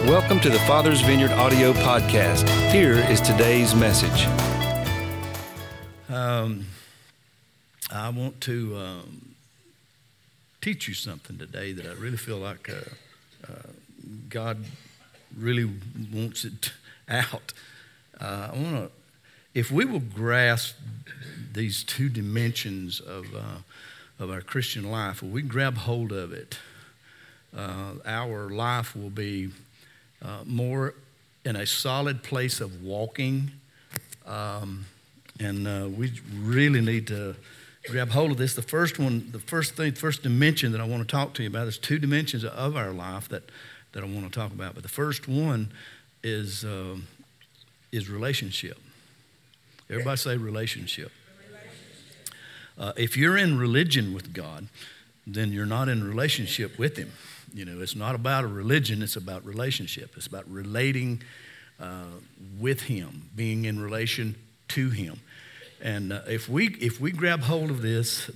Welcome to the Father's Vineyard audio podcast. Here is today's message. I want to teach you something today that I really feel like God really wants it out. If we will grasp these two dimensions of our Christian life, if we grab hold of it, our life will be more in a solid place of walking, and we really need to grab hold of this. The first dimension that I want to talk to you about, there's two dimensions of our life that I want to talk about, but the first one is relationship. Everybody say relationship. If you're in religion with God, then you're not in relationship with Him. You know, it's not about a religion, it's about relationship. It's about relating with Him, being in relation to Him. And if we grab hold of this,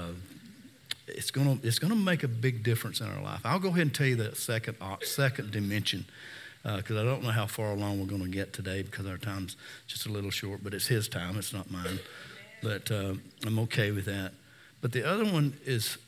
it's gonna make a big difference in our life. I'll go ahead and tell you the second dimension, because I don't know how far along we're going to get today because our time's just a little short, but it's His time, it's not mine. But I'm okay with that. But the other one is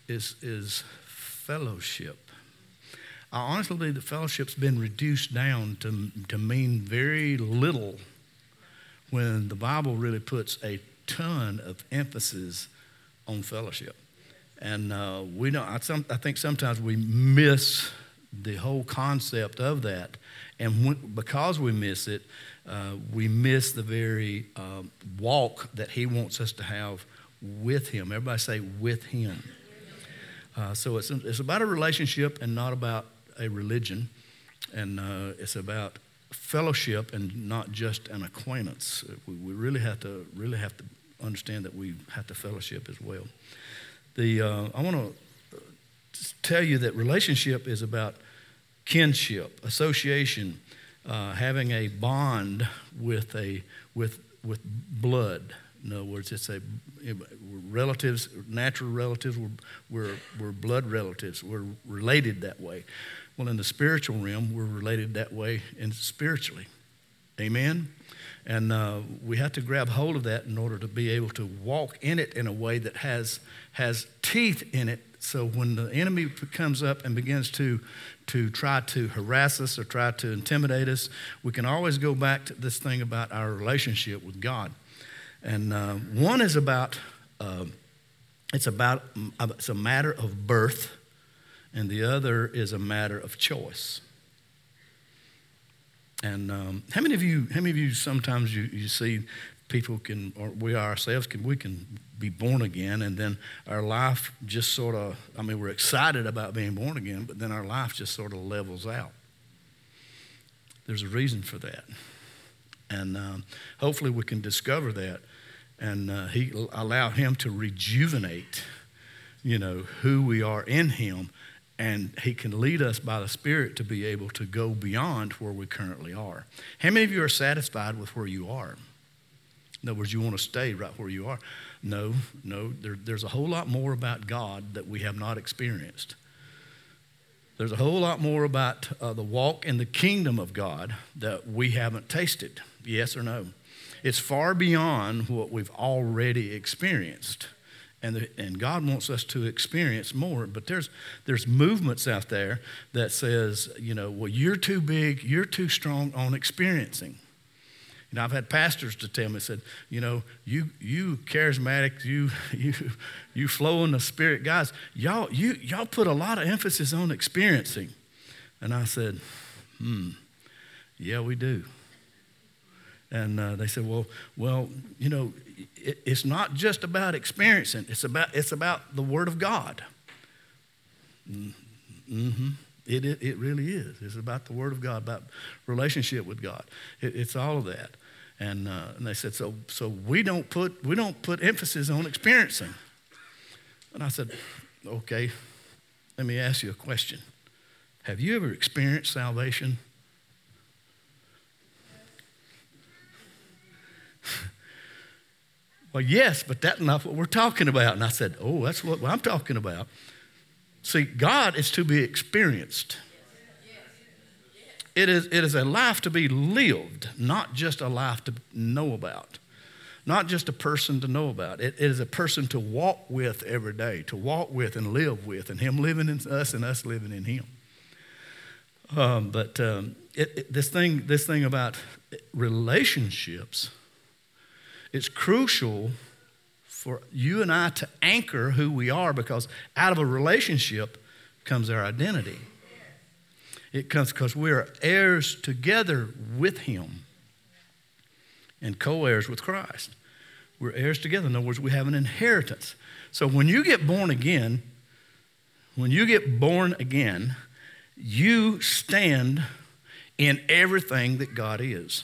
fellowship. I honestly believe that fellowship's been reduced down to mean very little when the Bible really puts a ton of emphasis on fellowship. And we don't. I think sometimes we miss the whole concept of that, and because we miss it, we miss the very walk that He wants us to have with Him. Everybody say with Him. So it's about a relationship and not about a religion, and it's about fellowship and not just an acquaintance. We really have to understand that we have to fellowship as well. I want to tell you that relationship is about kinship, association, having a bond with blood. In other words, we're relatives, natural relatives. We're blood relatives. We're related that way. Well, in the spiritual realm, we're related that way and spiritually. Amen? And we have to grab hold of that in order to be able to walk in it in a way that has teeth in it. So when the enemy comes up and begins to try to harass us or try to intimidate us, we can always go back to this thing about our relationship with God. And one is about it's a matter of birth, and the other is a matter of choice. And how many of you sometimes you see people can, or we ourselves can be born again, and then our life just sort of, we're excited about being born again, but then our life just sort of levels out. There's a reason for that. And hopefully we can discover that and allow Him to rejuvenate, who we are in Him, and He can lead us by the Spirit to be able to go beyond where we currently are. How many of you are satisfied with where you are? In other words, you want to stay right where you are. No, there's a whole lot more about God that we have not experienced. There's a whole lot more about the walk in the kingdom of God that we haven't tasted. Yes or no? It's far beyond what we've already experienced. And God wants us to experience more. But there's movements out there that says, well, you're too big, you're too strong on experiencing. I've had pastors to tell me, said, you charismatic, you flow in the Spirit, guys, y'all put a lot of emphasis on experiencing. And I said, yeah, we do. And they said, well, it's not just about experiencing. It's about the Word of God. Mm-hmm. It really is. It's about the Word of God, about relationship with God. It's all of that. And they said, so we don't put emphasis on experiencing. And I said, okay, let me ask you a question. Have you ever experienced salvation? Well, yes, but that's not what we're talking about. And I said, oh, that's what I'm talking about. See, God is to be experienced. It is a life to be lived, not just a life to know about. Not just a person to know about. It is a person to walk with every day, to walk with and live with, and him living in us and us living in him. This thing about relationships, it's crucial for you and I to anchor who we are, because out of a relationship comes our identity. It comes because we're heirs together with him and co-heirs with Christ. We're heirs together. In other words, we have an inheritance. So when you get born again, you stand in everything that God is.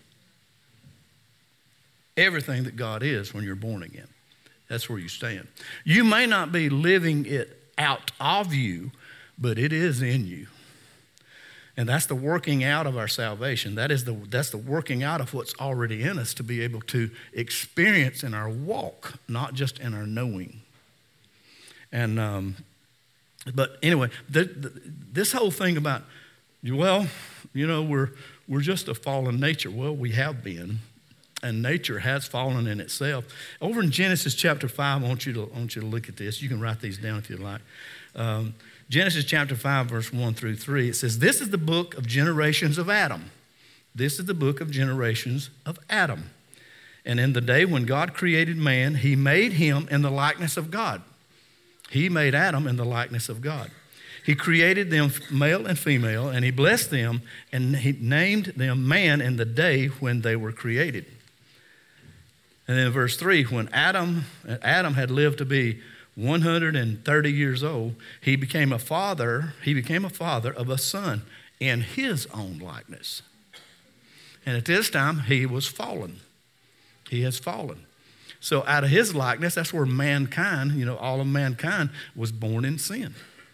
Everything that God is when you're born again. That's where you stand. You may not be living it out of you, but it is in you. And that's the working out of our salvation. That's the working out of what's already in us to be able to experience in our walk, not just in our knowing. And but anyway, this whole thing about, well, we're just a fallen nature. Well, we have been, and nature has fallen in itself. Over in Genesis chapter 5, I want you to look at this. You can write these down if you'd like. Genesis chapter 5, verse 1 through 3, it says, "This is the book of generations of Adam. This is the book of generations of Adam. And in the day when God created man, he made him in the likeness of God." He made Adam in the likeness of God. "He created them male and female, and he blessed them, and he named them man in the day when they were created." And then verse 3, when Adam had lived to be 130 years old, he became a father of a son in his own likeness. And at this time, he was fallen. He has fallen. So out of his likeness, that's where mankind, all of mankind was born in sin.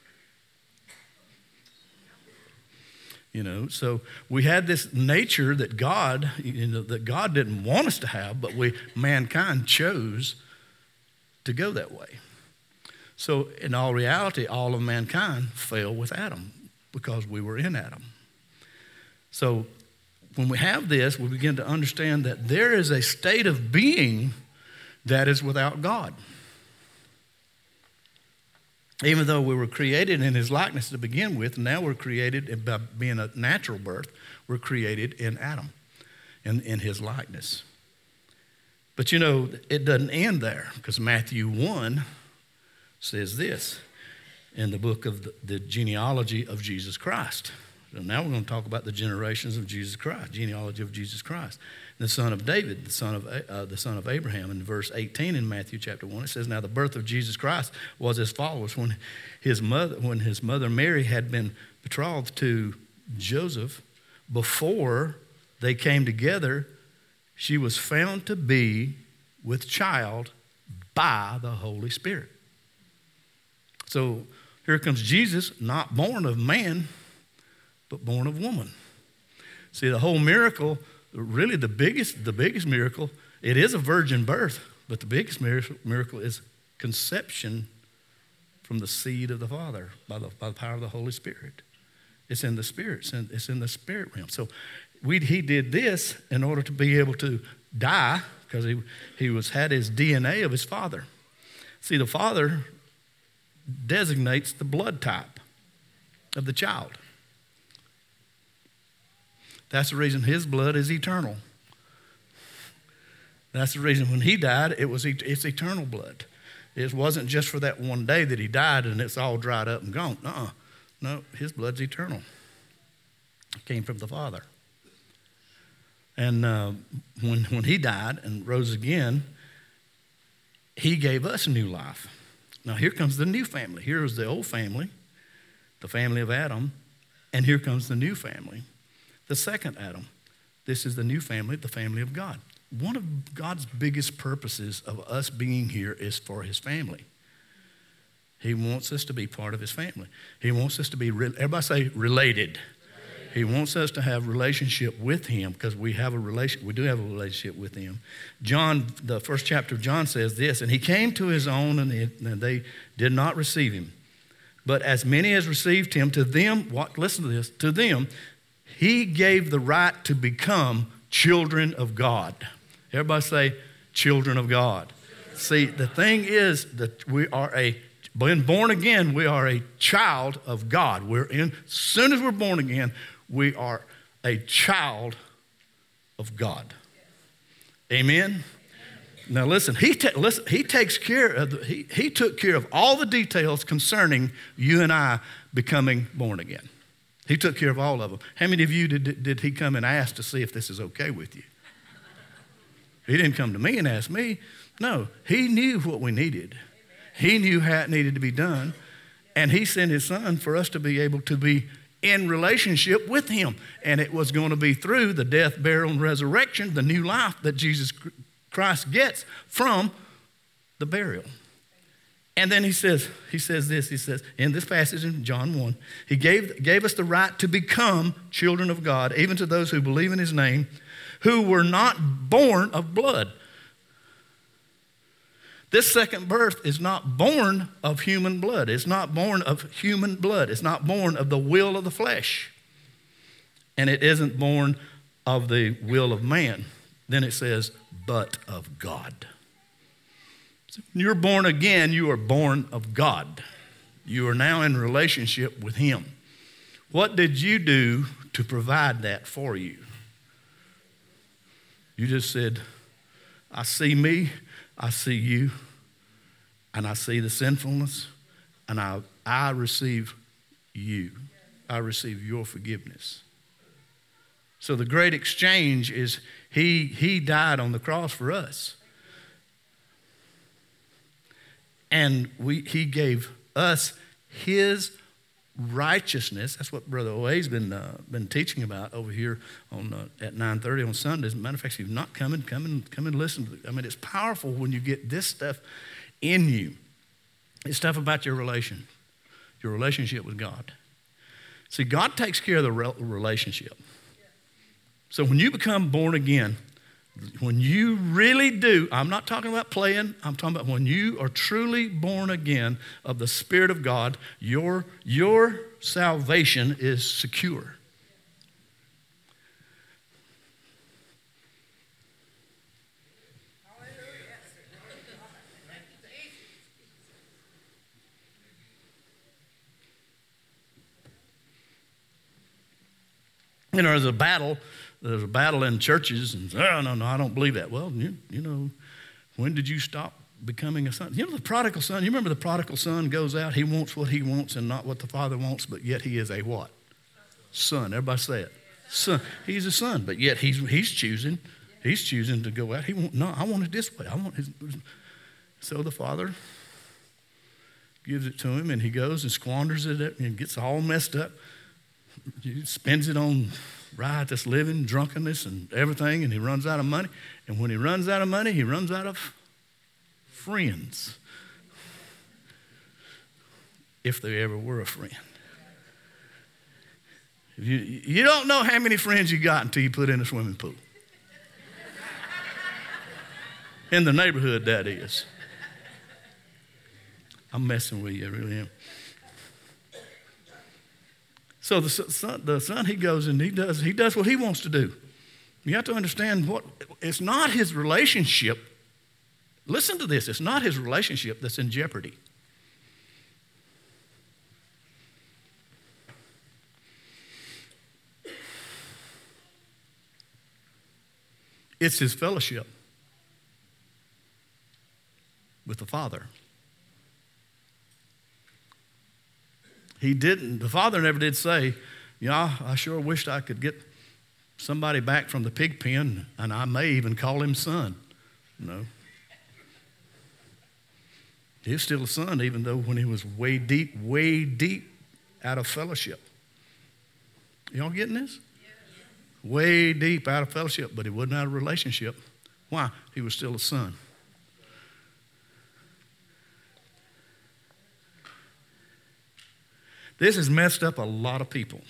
So we had this nature that God didn't want us to have, but mankind chose to go that way. So in all reality, all of mankind fell with Adam because we were in Adam. So when we have this, we begin to understand that there is a state of being that is without God. Even though we were created in his likeness to begin with, now we're created by being a natural birth. We're created in Adam, in his likeness. But it doesn't end there, because Matthew 1 says this in the book of the genealogy of Jesus Christ. So now we're going to talk about the generations of Jesus Christ, genealogy of Jesus Christ. The son of David, the son of Abraham. In verse 18 in Matthew chapter 1, it says, "Now the birth of Jesus Christ was as follows. When his mother Mary had been betrothed to Joseph, before they came together, she was found to be with child by the Holy Spirit." So here comes Jesus, not born of man, but born of woman. See, the whole miracle, really the biggest miracle, it is a virgin birth, but the biggest miracle is conception from the seed of the Father by the power of the Holy Spirit. It's in the Spirit. It's in the spirit realm. So he did this in order to be able to die, because he had his DNA of his father. See, the father designates the blood type of the child. That's the reason his blood is eternal. That's the reason when he died, it's eternal blood. It wasn't just for that one day that he died and it's all dried up and gone. No, his blood's eternal. It came from the Father. And when he died and rose again, he gave us new life. Now here comes the new family. Here is the old family, the family of Adam, and here comes the new family, the second Adam. This is the new family, the family of God. One of God's biggest purposes of us being here is for his family. He wants us to be part of his family. He wants us to be, everybody say, related. He wants us to have relationship with him, because we do have a relationship with him. John, the first chapter of John says this, "And he came to his own, and they did not receive him. But as many as received him, to them," listen to this, "to them He gave the right to become children of God. Everybody say, children of God. See, the thing is that when born again, we are a child of God. As soon as we're born again, we are a child of God. Amen? Now listen, he takes care of, he took care of all the details concerning you and I becoming born again. He took care of all of them. How many of you did he come and ask to see if this is okay with you? He didn't come to me and ask me. No, he knew what we needed. He knew how it needed to be done. And he sent his son for us to be able to be in relationship with him. And it was going to be through the death, burial, and resurrection, the new life that Jesus Christ gets from the burial. And then he says in this passage in John 1, he gave us the right to become children of God, even to those who believe in his name, who were not born of blood. This second birth is not born of human blood. It's not born of human blood. It's not born of the will of the flesh. And it isn't born of the will of man. Then it says, but of God. So when you're born again, you are born of God. You are now in relationship with him. What did you do to provide that for you? You just said, I see me, I see you, and I see the sinfulness, and I receive you. I receive your forgiveness. So the great exchange is he died on the cross for us. And he gave us his righteousness. That's what Brother Oa's been teaching about over here at 9:30 on Sundays. As a matter of fact, if you've not come and listen. It's powerful when you get this stuff in you. It's stuff about your relationship with God. See, God takes care of the relationship. So when you become born again, when you really do, I'm not talking about playing, I'm talking about when you are truly born again of the Spirit of God, your salvation is secure. You know, there's a battle in churches, and no, I don't believe that. Well, you know, when did you stop becoming a son? You know, the prodigal son, you remember the prodigal son goes out, he wants what he wants and not what the father wants, but yet he is a what? Son. Everybody say it. Son. He's a son, but yet he's choosing to go out. I want it this way. So the father gives it to him, and he goes and squanders it and gets all messed up. He spends it on riotous living, drunkenness, and everything, and he runs out of money. And when he runs out of money, he runs out of friends. If there ever were a friend. You don't know how many friends you got until you put in a swimming pool. In the neighborhood, that is. I'm messing with you, I really am. So the son, he goes and he does what he wants to do. You have to understand it's not his relationship. Listen to this. It's not his relationship that's in jeopardy. It's his fellowship with the Father. The father never did say, I sure wished I could get somebody back from the pig pen, and I may even call him son. No. He was still a son, even though when he was way deep out of fellowship. Y'all getting this? Yeah. Way deep out of fellowship, but he wasn't out of relationship. Why? He was still a son. This has messed up a lot of people.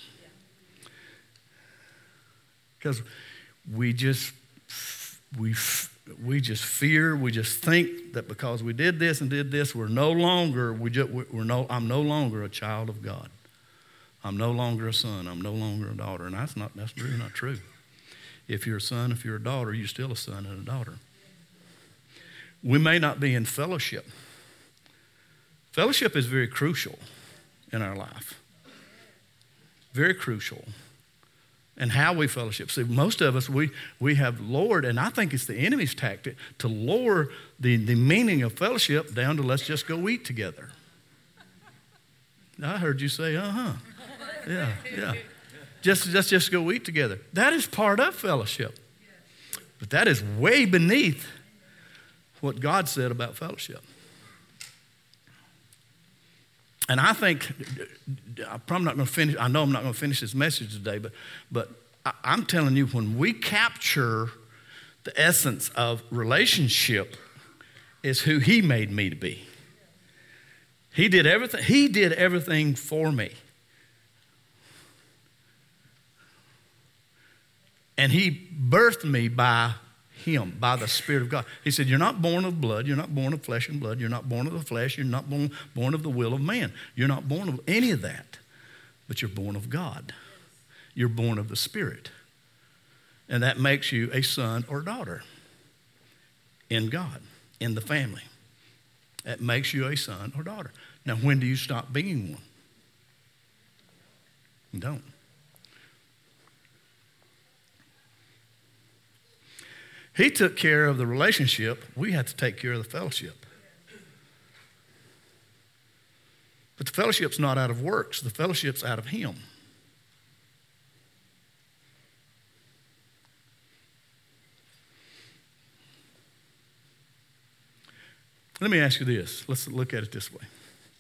Because we just fear, we just think that because we did this and did this, I'm no longer a child of God. I'm no longer a son. I'm no longer a daughter. And that's really not true. If you're a son, if you're a daughter, you're still a son and a daughter. We may not be in fellowship. Fellowship is very crucial in our life. Very crucial. And how we fellowship. See, most of us, we have lowered, and I think it's the enemy's tactic, to lower the meaning of fellowship down to let's just go eat together. I heard you say, uh-huh. Yeah. Let's just go eat together. That is part of fellowship. But that is way beneath what God said about fellowship. And I think, I'm probably not going to finish, I know I'm not going to finish this message today, but I'm telling you, when we capture the essence of relationship is who he made me to be. He did everything for me. And he birthed me by him, by the Spirit of God. He said, you're not born of blood, you're not born of flesh and blood, you're not born of the flesh, you're not born of the will of man. You're not born of any of that, but you're born of God. You're born of the Spirit. And that makes you a son or daughter in God, in the family. That makes you a son or daughter. Now, when do you stop being one? You don't. He took care of the relationship. We have to take care of the fellowship. But the fellowship's not out of works. The fellowship's out of him. Let me ask you this. Let's look at it this way.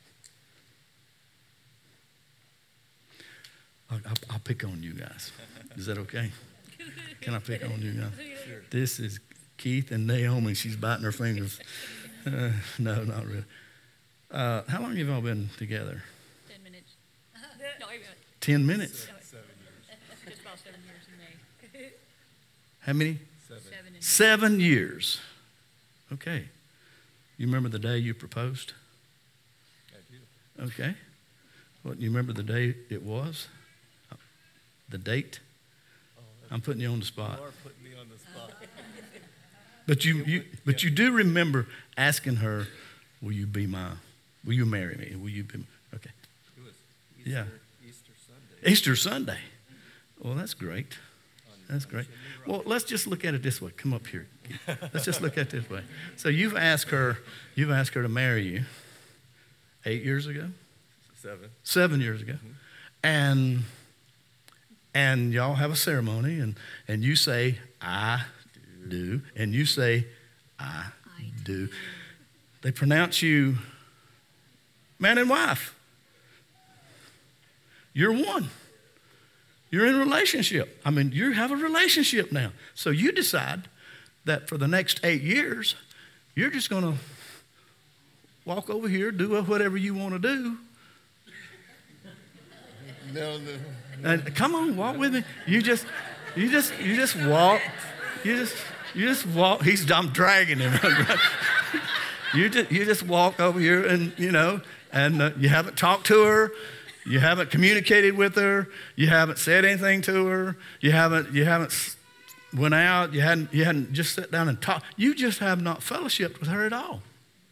I'll pick on you guys. Is that okay? Can I pick on you guys? Sure. This is Keith and Naomi. She's biting her fingers. No, not really. How long have y'all been together? 10 minutes. No, 10 minutes? 7 years. Just about 7 years in May. How many? 7. 7 years. Okay. You remember the day you proposed? I do. Okay. What, you remember the day it was? The date? I'm putting you on the spot. You are putting me on the spot. But you do remember asking her, will you marry me? Will you be, okay. It was Easter Sunday. Easter Sunday. Well, that's great. That's great. Well, let's just look at it this way. Come up here. Let's just look at it this way. So you've asked her to marry you 8 years ago? 7 years ago. Mm-hmm. And y'all have a ceremony, and you say, I do, and you say, I do. They pronounce you man and wife. You're one. You're in a relationship. I mean, you have a relationship now. So you decide that for the next 8 years, you're just going to walk over here, do whatever you want to do. No. And come on, walk with me. You just walk. You just walk. I'm dragging him. You just walk over here, and you haven't talked to her, you haven't communicated with her, you haven't said anything to her, you haven't went out, you hadn't just sat down and talked. You just have not fellowshiped with her at all.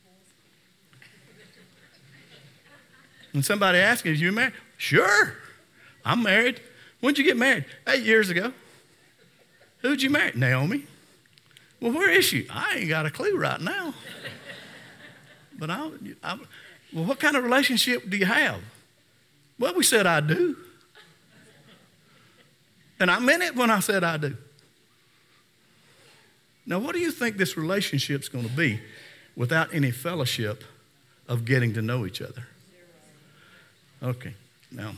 And somebody asks you, "Is you married?" Sure. I'm married. When'd you get married? 8 years ago. Who'd you marry? Naomi. Well, where is she? I ain't got a clue right now. But well, what kind of relationship do you have? Well, we said I do. And I meant it when I said I do. Now, what do you think this relationship's going to be without any fellowship of getting to know each other? Okay, now,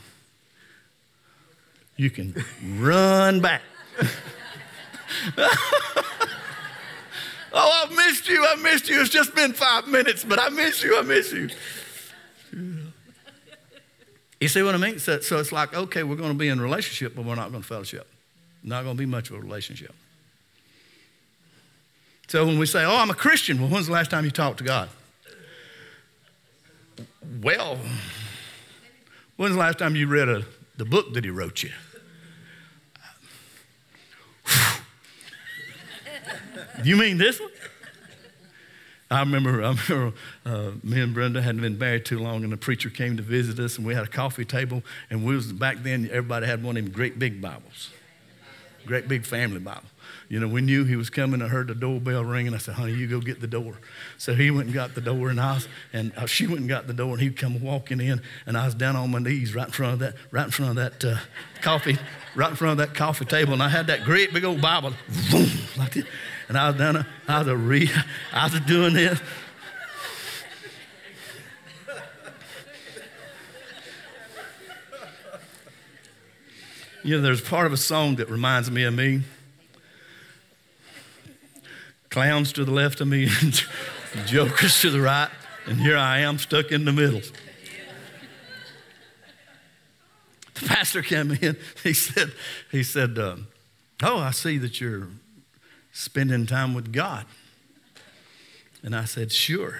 you can run back. Oh, I missed you. It's just been 5 minutes, but I miss you. You see what I mean? So it's like, okay, we're going to be in a relationship, but we're not going to fellowship. Not going to be much of a relationship. So when we say, oh, I'm a Christian, well, when's the last time you talked to God? Well, when's the last time you read a the book that he wrote you. You mean this one? I remember me and Brenda hadn't been married too long, and the preacher came to visit us, and we had a coffee table, and back then everybody had one of them great big Bibles, great big family Bible. You know, we knew he was coming. I heard the doorbell ring, and I said, honey, you go get the door. So he went and got the door, and she went and got the door, and he'd come walking in, and I was down on my knees right in front of that coffee table, and I had that great big old Bible, boom, like this. And I was doing this. You know, there's part of a song that reminds me of me. Clowns to the left of me and jokers to the right, and here I am stuck in the middle. The pastor came in. He said, oh, I see that you're spending time with God. And I said, sure.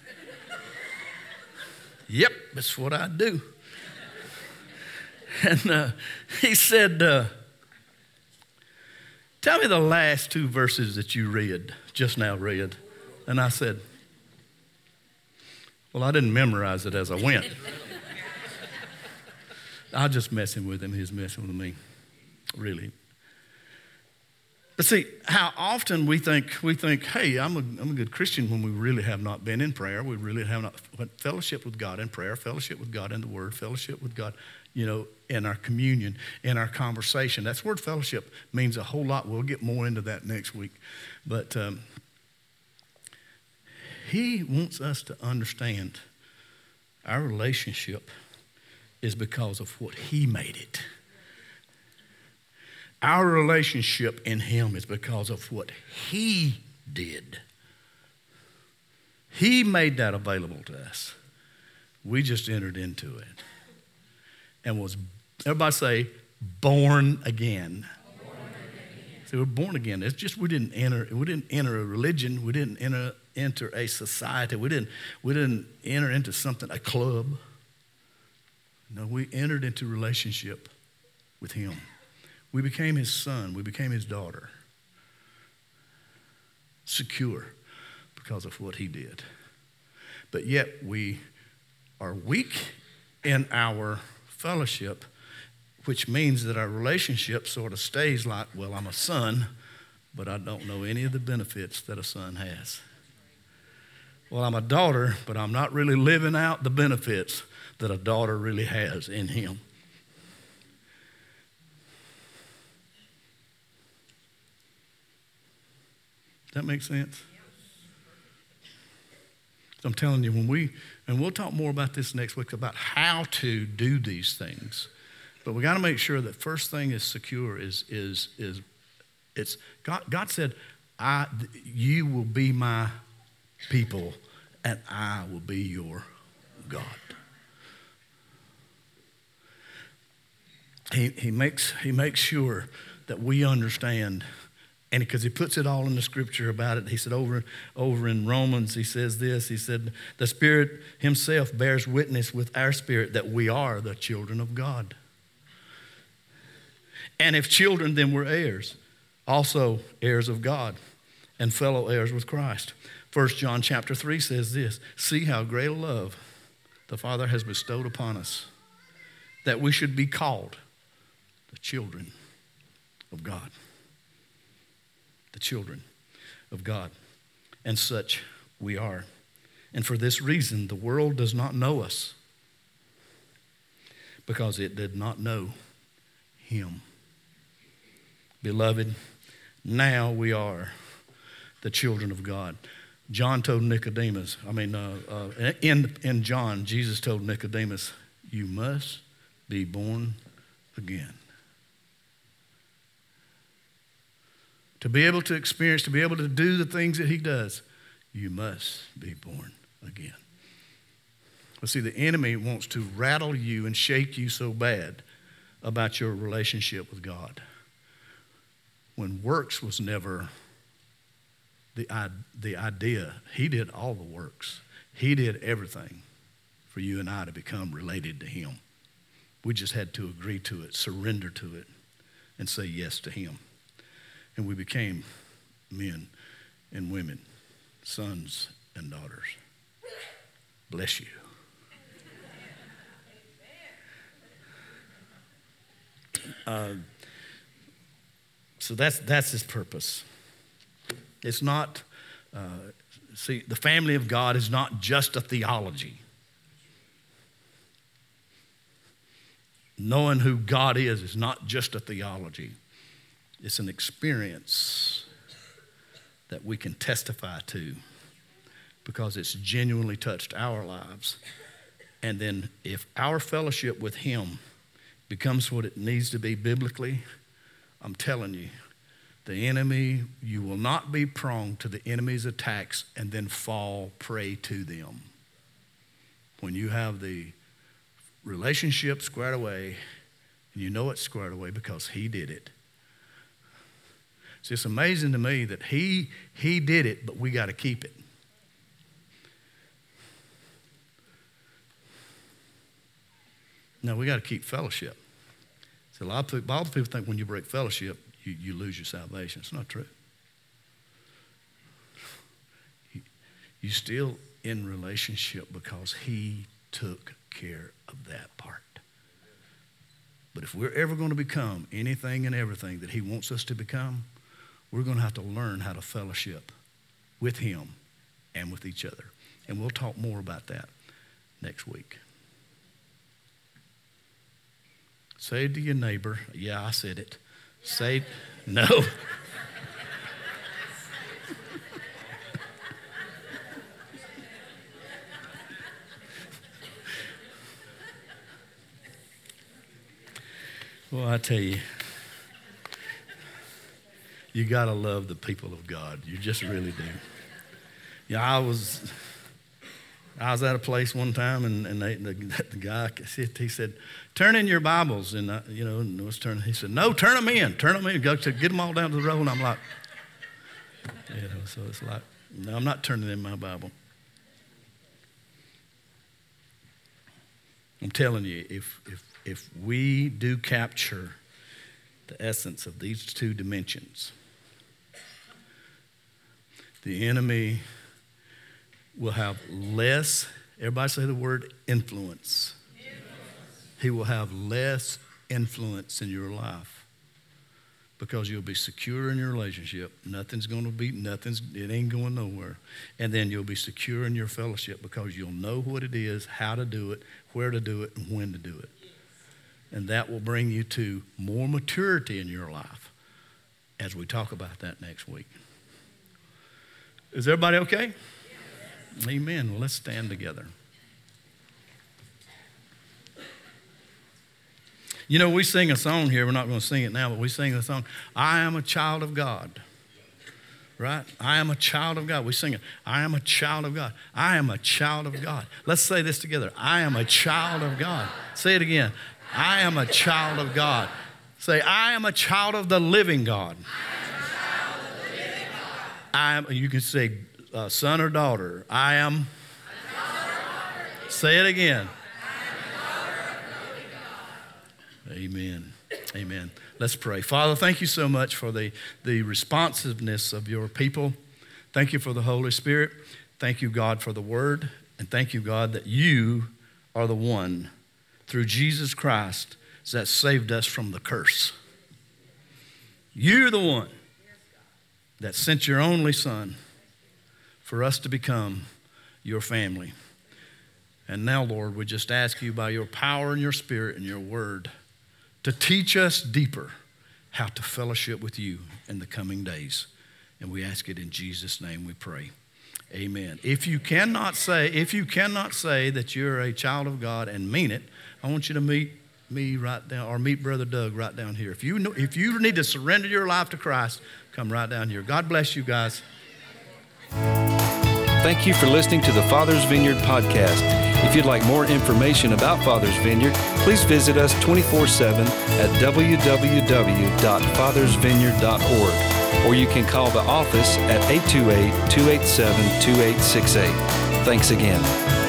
Yep, that's what I do. And he said, tell me the last two verses that you just now read. And I said, well, I didn't memorize it as I went. I was just messing with him. He was messing with me, really. But see, how often we think, hey, I'm a good Christian when we really have not been in prayer. We really have not fellowship with God in prayer, fellowship with God in the Word, fellowship with God, you know, in our communion, in our conversation. That word fellowship means a whole lot. We'll get more into that next week. But he wants us to understand our relationship is because of what he made it. Our relationship in him is because of what he did. He made that available to us. We just entered into it and was, everybody say, born again. So we're born again. It's just we didn't enter a religion. We didn't enter a society. We didn't enter into something, a club. No, we entered into relationship with him. We became his son. We became his daughter. Secure because of what he did. But yet we are weak in our fellowship, which means that our relationship sort of stays like, well, I'm a son, but I don't know any of the benefits that a son has. Well, I'm a daughter, but I'm not really living out the benefits that a daughter really has in him. Does that make sense? So I'm telling you, and we'll talk more about this next week about how to do these things. But we got to make sure that first thing is secure is it's God said, you will be my people and I will be your God. He makes sure that we understand. And because he puts it all in the scripture about it, he said over in Romans, he says this, he said, the Spirit himself bears witness with our spirit that we are the children of God. And if children, then we're heirs, also heirs of God and fellow heirs with Christ. 1 John chapter 3 says this, see how great a love the Father has bestowed upon us, that we should be called the children of God. The children of God. And such we are. And for this reason, the world does not know us because it did not know him. Beloved, now we are the children of God. John told Nicodemus, in John, Jesus told Nicodemus, you must be born again. To be able to experience, to be able to do the things that he does, you must be born again. Well, see, the enemy wants to rattle you and shake you so bad about your relationship with God. When works was never the idea, he did all the works. He did everything for you and I to become related to him. We just had to agree to it, surrender to it, and say yes to him. And we became men and women, sons and daughters. Bless you. So that's his purpose. It's not, the family of God is not just a theology. Knowing who God is not just a theology. It's an experience that we can testify to because it's genuinely touched our lives. And then if our fellowship with him becomes what it needs to be biblically, I'm telling you, the enemy, you will not be prone to the enemy's attacks and then fall prey to them. When you have the relationship squared away, and you know it's squared away because he did it. See, it's amazing to me that he did it, but we got to keep it. No, we got to keep fellowship. See, a lot of people think when you break fellowship, you lose your salvation. It's not true. You're still in relationship because he took care of that part. But if we're ever going to become anything and everything that he wants us to become, we're going to have to learn how to fellowship with him and with each other. And we'll talk more about that next week. Say to your neighbor, yeah, I said it. Say, no. Well, I tell you, you got to love the people of God. You just really do. Yeah, I was at a place one time, and the guy, he said, turn in your Bibles. And, he said, no, turn them in. Go to get them all down to the road. And I'm like, so it's like, no, I'm not turning in my Bible. I'm telling you, if we do capture the essence of these two dimensions, the enemy will have less, everybody say the word influence. He will have less influence in your life because you'll be secure in your relationship. It ain't going nowhere. And then you'll be secure in your fellowship because you'll know what it is, how to do it, where to do it, and when to do it. And that will bring you to more maturity in your life as we talk about that next week. Is everybody okay? Yes. Amen. Well, let's stand together. You know, we sing a song here. We're not going to sing it now, but we sing the song, I am a child of God. Right? I am a child of God. We sing it. I am a child of God. I am a child of God. Let's say this together. I am a child of God. Say it again. I am a child of God. Say, I am a child of the living God. You can say son or daughter. I am. Say it again. Amen. Amen. Let's pray. Father, thank you so much for the responsiveness of your people. Thank you for the Holy Spirit. Thank you, God, for the word. And thank you, God, that you are the one through Jesus Christ that saved us from the curse. You're the one that sent your only Son for us to become your family. And now, Lord, we just ask you by your power and your Spirit and your word to teach us deeper how to fellowship with you in the coming days. And we ask it in Jesus' name we pray. Amen. If you cannot say that you're a child of God and mean it, I want you to meet me right down, or meet Brother Doug right down here. If you need to surrender your life to Christ, come right down here. God bless you guys. Thank you for listening to the Father's Vineyard podcast. If you'd like more information about Father's Vineyard, please visit us 24/7 at www.fathersvineyard.org, or you can call the office at 828-287-2868. Thanks again.